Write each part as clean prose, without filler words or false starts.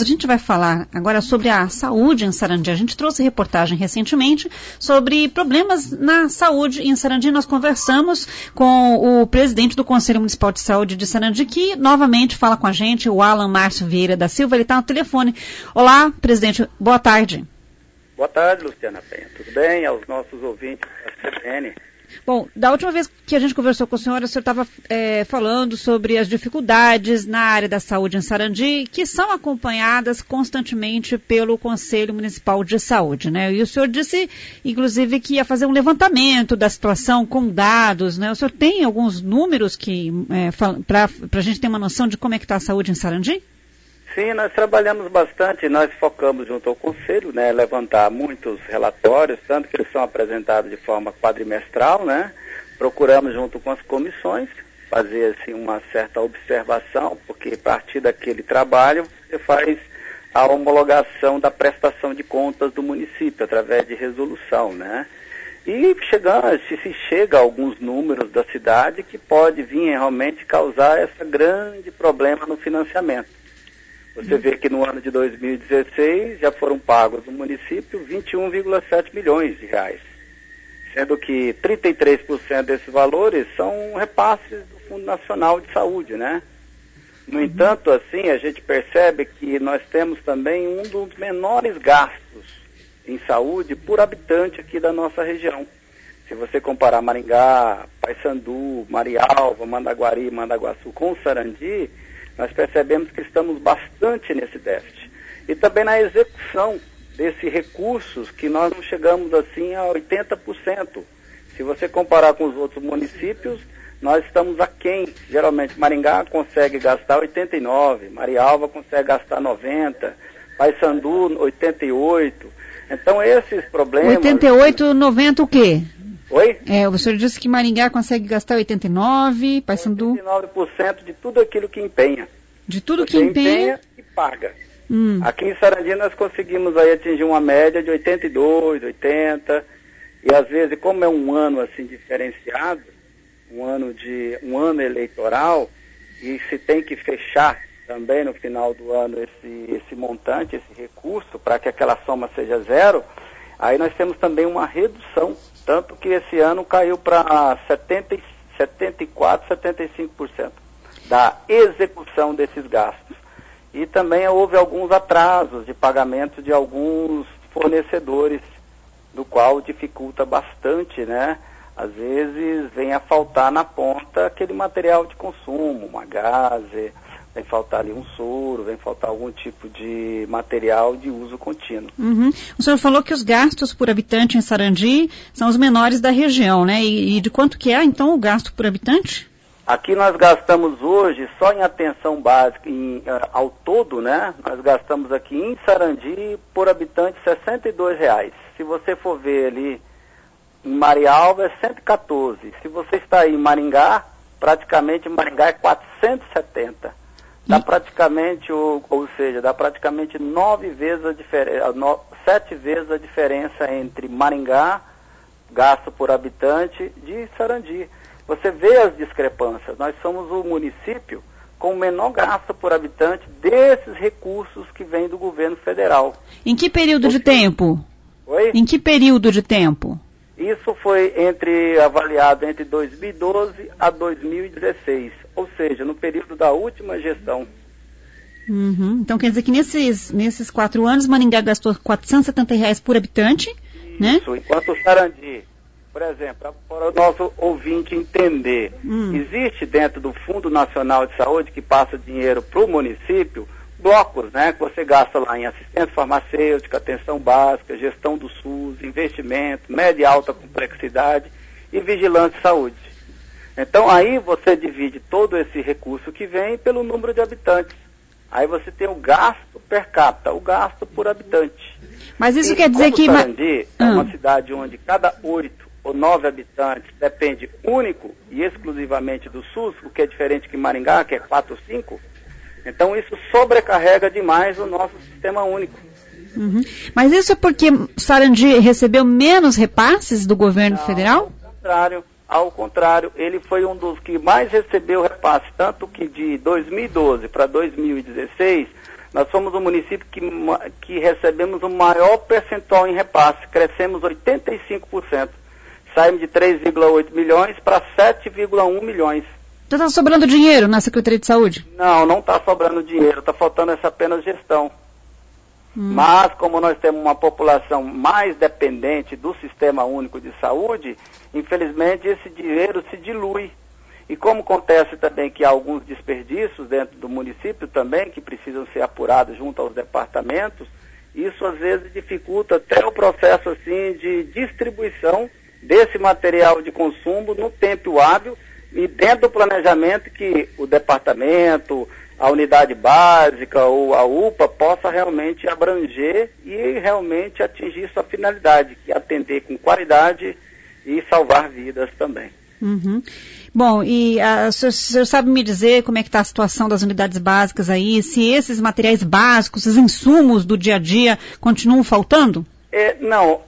a gente vai falar agora sobre a saúde em Sarandi. A gente trouxe reportagem recentemente sobre problemas na saúde em Sarandi. Nós conversamos com o presidente do Conselho Municipal de Saúde de Sarandi, que novamente fala com a gente, o Alan Márcio Vieira da Silva. Ele está no telefone. Olá, presidente, boa tarde. Boa tarde, Luciana Penha. Tudo bem? Aos nossos ouvintes da CBN. Bom, da última vez que a gente conversou com o senhor estava falando sobre as dificuldades na área da saúde em Sarandi, que são acompanhadas constantemente pelo Conselho Municipal de Saúde, né? E o senhor disse, inclusive, que ia fazer um levantamento da situação com dados, né? O senhor tem alguns números para a gente ter uma noção de como é que está a saúde em Sarandi? Sim, nós trabalhamos bastante, nós focamos junto ao Conselho, né, levantar muitos relatórios, tanto que eles são apresentados de forma quadrimestral, né, procuramos junto com as comissões fazer assim, uma certa observação, porque a partir daquele trabalho você faz a homologação da prestação de contas do município, através de resolução, né, e se chega a alguns números da cidade que pode vir realmente causar esse grande problema no financiamento. Você vê que no ano de 2016 já foram pagos no município 21,7 milhões de reais, sendo que 33% desses valores são repasses do Fundo Nacional de Saúde, né? No entanto, assim, a gente percebe que nós temos também um dos menores gastos em saúde por habitante aqui da nossa região. Se você comparar Maringá, Paysandu, Marialva, Mandaguari, Mandaguaçu com Sarandi, nós percebemos que estamos bastante nesse déficit. E também na execução desses recursos, que nós não chegamos assim a 80%. Se você comparar com os outros municípios, nós estamos aquém. Geralmente Maringá consegue gastar 89%, Marialva consegue gastar 90%, Paysandu 88%. Então esses problemas... 88, 90 o quê? Oi? O senhor disse que Maringá consegue gastar 89%, Paysandu... 89% de tudo aquilo que empenha. De tudo que empenha e paga. Aqui em Sarandi nós conseguimos aí atingir uma média de 82%, 80%, e às vezes, como é um ano assim diferenciado, um ano eleitoral, e se tem que fechar também no final do ano esse montante, esse recurso, para que aquela soma seja zero, aí nós temos também uma redução. Tanto que esse ano caiu para 74%, 75% da execução desses gastos. E também houve alguns atrasos de pagamento de alguns fornecedores, do qual dificulta bastante, né? Às vezes vem a faltar na ponta aquele material de consumo, uma gaze, vem faltar ali um soro, vem faltar algum tipo de material de uso contínuo. O senhor falou que os gastos por habitante em Sarandi são os menores da região, né? E de quanto que é, então, o gasto por habitante? Aqui nós gastamos hoje, só em atenção básica, ao todo, né? Nós gastamos aqui em Sarandi, por habitante, R$62. Se você for ver ali, em Marialva é 114. Se você está aí em Maringá, praticamente Maringá é 470. Dá praticamente, ou seja, dá praticamente 7 vezes a diferença entre Maringá, gasto por habitante, de Sarandi. Você vê as discrepâncias. Nós somos o município com o menor gasto por habitante desses recursos que vêm do governo federal. Em que período de tempo? Oi? Em que período de tempo? Isso foi avaliado entre 2012 a 2016, ou seja, no período da última gestão. Então quer dizer que nesses 4 anos Maringá gastou R$470 por habitante, né? Isso, enquanto o Sarandi, por exemplo, para o nosso ouvinte entender, existe dentro do Fundo Nacional de Saúde, que passa dinheiro para o município, blocos, né, que você gasta lá em assistência farmacêutica, atenção básica, gestão do SUS, investimento, média e alta complexidade e vigilância de saúde. Então aí você divide todo esse recurso que vem pelo número de habitantes. Aí você tem o gasto per capita, o gasto por habitante. Mas isso quer dizer que... Sarandi é uma cidade onde cada 8 ou 9 habitantes depende único e exclusivamente do SUS, o que é diferente que Maringá, que é 4 ou 5. Então isso sobrecarrega demais o nosso sistema único. Mas isso é porque Sarandi recebeu menos repasses do governo federal? Ao contrário, ele foi um dos que mais recebeu repasse, tanto que de 2012 para 2016, Nós somos um município que recebemos o maior percentual em repasse, crescemos 85%. Saímos de 3,8 milhões para 7,1 milhões. Então está sobrando dinheiro na Secretaria de Saúde? Não está sobrando dinheiro, está faltando apenas gestão. Mas como nós temos uma população mais dependente do Sistema Único de Saúde, infelizmente esse dinheiro se dilui. E como acontece também que há alguns desperdícios dentro do município também, que precisam ser apurados junto aos departamentos, isso às vezes dificulta até o processo assim de distribuição desse material de consumo no tempo hábil e dentro do planejamento que o departamento, a unidade básica ou a UPA possa realmente abranger e realmente atingir sua finalidade, que é atender com qualidade e salvar vidas também. Uhum. Bom, e o senhor sabe me dizer como é que está a situação das unidades básicas aí, se esses materiais básicos, esses insumos do dia a dia continuam faltando? Não,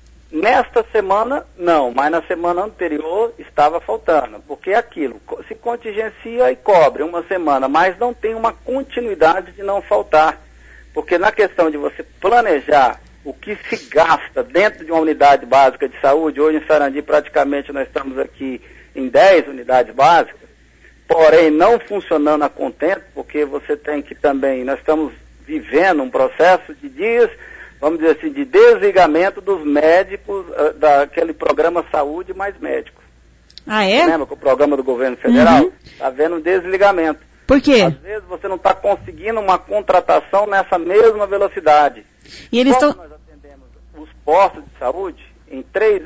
nesta semana não, mas na semana anterior estava faltando, porque é aquilo, se contingencia e cobre uma semana, mas não tem uma continuidade de não faltar, porque na questão de você planejar o que se gasta dentro de uma unidade básica de saúde, hoje em Sarandi praticamente nós estamos aqui em 10 unidades básicas, porém não funcionando a contento, porque você tem que também, nós estamos vivendo um processo de dias, vamos dizer assim, de desligamento dos médicos, daquele programa Saúde Mais Médicos. Ah, é? Você lembra que o programa do governo federal está havendo um desligamento. Por quê? Às vezes você não está conseguindo uma contratação nessa mesma velocidade. E eles estão... Nós atendemos os postos de saúde em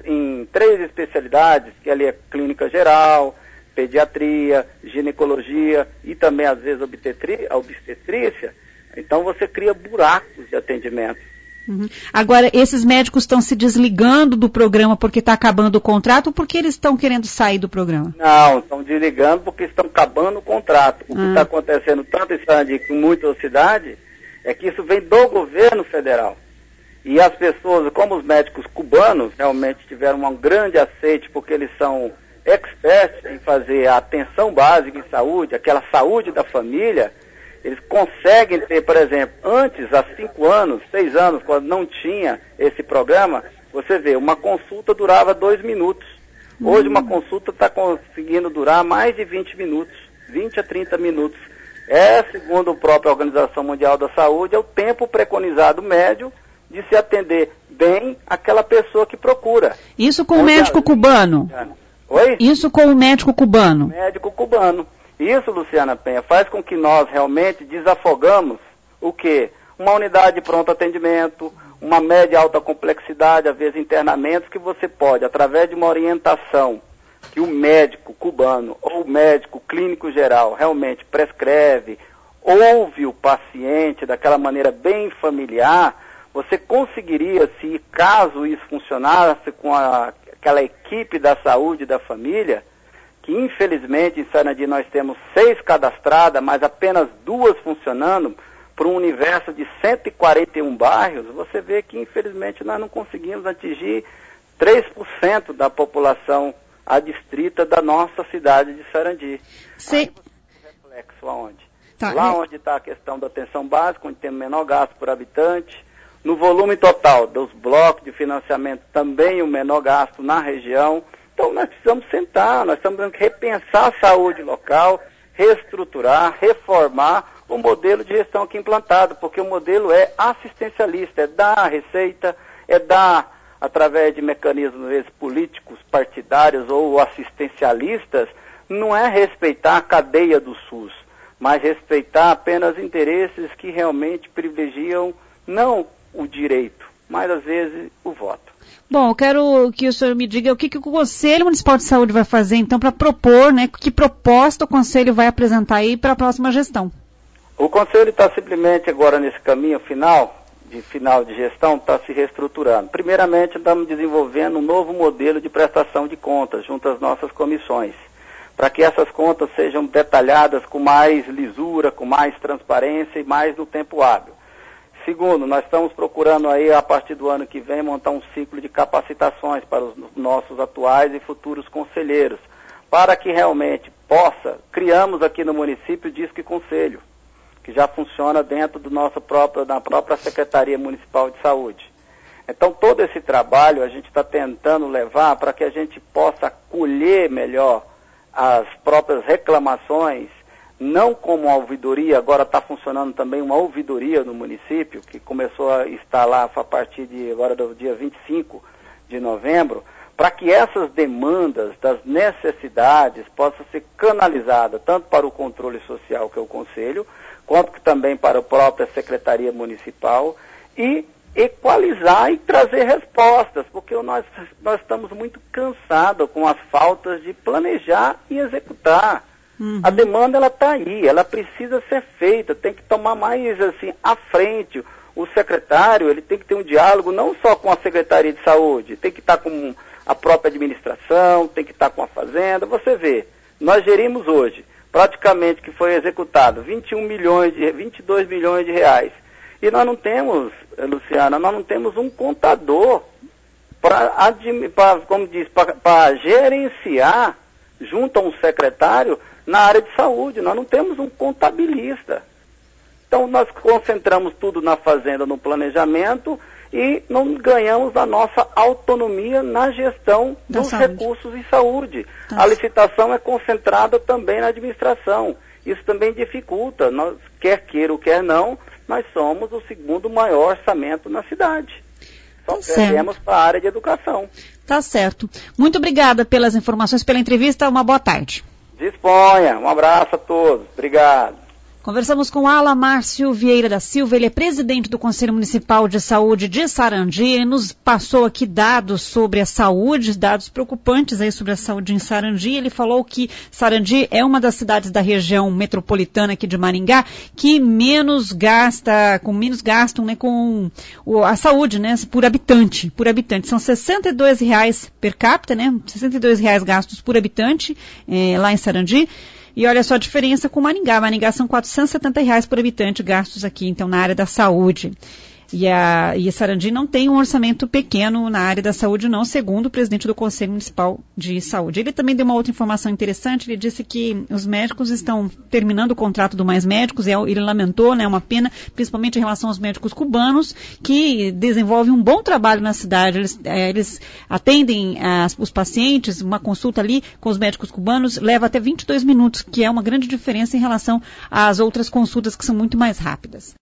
três especialidades, que ali é clínica geral, pediatria, ginecologia e também às vezes obstetrícia, então você cria buracos de atendimento. Agora, esses médicos estão se desligando do programa porque está acabando o contrato ou porque eles estão querendo sair do programa? Não, estão desligando porque estão acabando o contrato. O que está acontecendo tanto em Sarandi como em muitas cidades é que isso vem do governo federal. E as pessoas, como os médicos cubanos, realmente tiveram um grande aceite porque eles são experts em fazer a atenção básica em saúde, aquela saúde da família. Eles conseguem ter, por exemplo, antes, há 5 anos, 6 anos, quando não tinha esse programa, você vê, uma consulta durava 2 minutos. Hoje uma consulta está conseguindo durar mais de 20 minutos, 20 a 30 minutos. Segundo a própria Organização Mundial da Saúde, é o tempo preconizado médio de se atender bem aquela pessoa que procura. Isso com o médico cubano? Oi? Isso com o médico cubano? Médico cubano. Isso, Luciana Penha, faz com que nós realmente desafogamos o quê? Uma unidade de pronto atendimento, uma média e alta complexidade, às vezes internamentos, que você pode, através de uma orientação que o médico cubano ou o médico clínico geral realmente prescreve, ouve o paciente daquela maneira bem familiar, você conseguiria, se caso isso funcionasse com aquela equipe da saúde da família, que infelizmente em Sarandi nós temos 6 cadastradas, mas apenas 2 funcionando, para um universo de 141 bairros, você vê que infelizmente nós não conseguimos atingir 3% da população adstrita da nossa cidade de Sarandi. Sim. Reflexo aonde? Tá. Lá onde está a questão da atenção básica, onde tem menor gasto por habitante, no volume total dos blocos de financiamento também o menor gasto na região. Então nós precisamos sentar, nós estamos tendo que repensar a saúde local, reestruturar, reformar o modelo de gestão aqui implantado, porque o modelo é assistencialista, é dar a receita, é dar através de mecanismos às vezes, políticos, partidários ou assistencialistas, não é respeitar a cadeia do SUS, mas respeitar apenas interesses que realmente privilegiam não o direito, mas às vezes o voto. Bom, eu quero que o senhor me diga o que o Conselho Municipal de Saúde vai fazer, então, para propor, né, que proposta o Conselho vai apresentar aí para a próxima gestão. O Conselho está simplesmente agora nesse caminho final de gestão, está se reestruturando. Primeiramente, estamos desenvolvendo um novo modelo de prestação de contas junto às nossas comissões, para que essas contas sejam detalhadas com mais lisura, com mais transparência e mais no tempo hábil. Segundo, nós estamos procurando aí, a partir do ano que vem, montar um ciclo de capacitações para os nossos atuais e futuros conselheiros, para que realmente criamos aqui no município o Disque Conselho, que já funciona dentro da própria Secretaria Municipal de Saúde. Então, todo esse trabalho a gente está tentando levar para que a gente possa acolher melhor as próprias reclamações, não como uma ouvidoria, agora está funcionando também uma ouvidoria no município, que começou a instalar a partir de agora do dia 25 de novembro, para que essas demandas das necessidades possam ser canalizadas tanto para o controle social, que é o Conselho, quanto também para a própria Secretaria Municipal, e equalizar e trazer respostas, porque nós estamos muito cansados com as faltas de planejar e executar. A demanda, ela está aí, ela precisa ser feita, tem que tomar mais assim à frente. O secretário, ele tem que ter um diálogo não só com a Secretaria de Saúde, tem que estar com a própria administração, tem que estar com a Fazenda. Você vê, nós gerimos hoje, praticamente que foi executado 22 milhões de reais. E nós não temos, Luciana, nós não temos um contador para gerenciar junto a um secretário na área de saúde. Nós não temos um contabilista. Então, nós concentramos tudo na Fazenda, no planejamento, e não ganhamos a nossa autonomia na gestão dos recursos em saúde. A licitação é concentrada também na administração. Isso também dificulta. Nós, quer queira ou quer não, nós somos o segundo maior orçamento na cidade. Só perdemos para a área de educação. Tá certo. Muito obrigada pelas informações, pela entrevista. Uma boa tarde. Disponha. Um abraço a todos. Obrigado. Conversamos com Alan Márcio Vieira da Silva, ele é presidente do Conselho Municipal de Saúde de Sarandi. Ele nos passou aqui dados sobre a saúde, dados preocupantes aí sobre a saúde em Sarandi. Ele falou que Sarandi é uma das cidades da região metropolitana aqui de Maringá que menos gastam, né, com a saúde, né, por habitante. São R$62 per capita, né, R$62 gastos por habitante lá em Sarandi. E olha só a diferença com Maringá. Maringá são R$470 por habitante gastos aqui, então, na área da saúde. E a Sarandi não tem um orçamento pequeno na área da saúde, não, segundo o presidente do Conselho Municipal de Saúde. Ele também deu uma outra informação interessante. Ele disse que os médicos estão terminando o contrato do Mais Médicos. Ele lamentou, né, uma pena, principalmente em relação aos médicos cubanos, que desenvolvem um bom trabalho na cidade. Eles atendem os pacientes, uma consulta ali com os médicos cubanos leva até 22 minutos, que é uma grande diferença em relação às outras consultas que são muito mais rápidas.